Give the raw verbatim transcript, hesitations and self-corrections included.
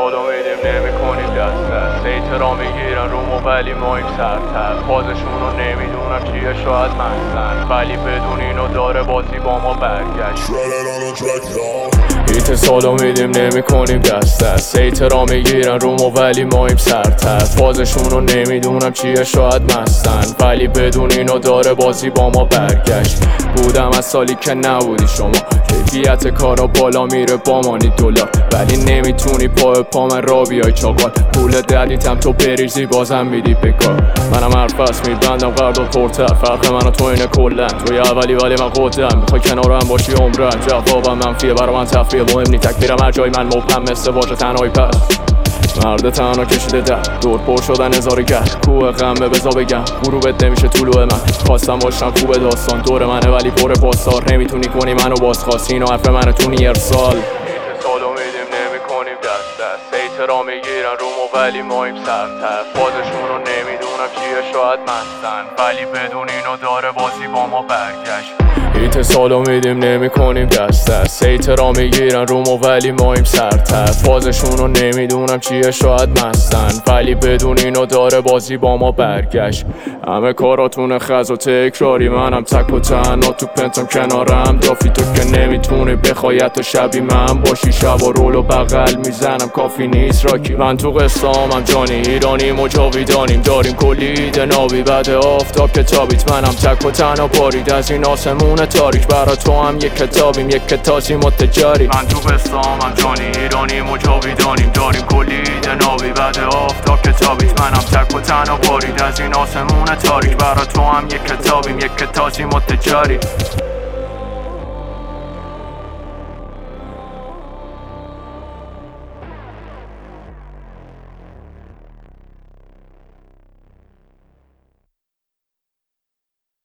سالو میدیم نمی کنیم دست دست احترام میگیرن رومو ولی ما این سرتر فازشون رو نمیدونم چیه شاید مستن ولی بدون اینو داره بازی با ما برگشت هیت سالو میدیم نمی کنیم دست دست احترام میگیرن رومو ولی ما این سرتر فازشون رو نمیدونم چیه شاید مستن ولی بدون اینو داره بازی با ما برگشت بودم از سالی که نبودی شما کیفیت کارا بالا میره با مانی دلار ولی نمیتونی پا پا من را بیای چاقال پول دردیتم تو بریزی بازم میدی بکار منم حرفست میبندم قرارداد پرتر فرق من و تو اینه کلن توی اولی ولی من قدم میخوای کنارم باشی عمرن جوابم منفیه برا من تفریه مهم نی تکبیرم هر جای من مبهم مثل واژه تنهایی پس مرد تنها کشیده در دور پر شدن هزار گرد کوه غمه بزا بگم غروبت نمیشه طلوع من خواستم باشم خوب داستان دور منه ولی پر پاسار نمیتونی کنی منو بازخواست اینو حرف منه تونی ارسال سالو میدیم نمی کنیم دست دست احترام میگیرن رومو ولی مایم سرتر فازشون رو نمیدونم چیه شاید مستن ولی بدون اینو داره بازی با ما برگشت هیت سالو میدیم نمی کنیم دست دست احترام میگیرن رومو ولی مایم سرتر فازشون رو نمیدونم چیه شاید مستن ولی بدون اینو داره بازی با ما برگشت همه کاراتون خز و تکراری منم تک و تنها تو پنتم کنارم دافی تو که نمیتونی بخوای تو شبی من باشی شب و رول و بغل میزنم کافی نیست راکی من تو قصامم جانی ایرانی مجاویدانیم داریم کلی دنابی بعد آفتاب کتابیت منم تک و تنها بارید از این آسمون تاریک برا تو هم یک کتابیم یک کتازی متجاری من تو قصامم جانی ایرانی مجاویدانیم داریم کلی دنابی بعد آفتاب کتابیت منم تک و تنها بارید از این آسمون تاریک برا تو هم یک کتابیم یک کتازی متجاری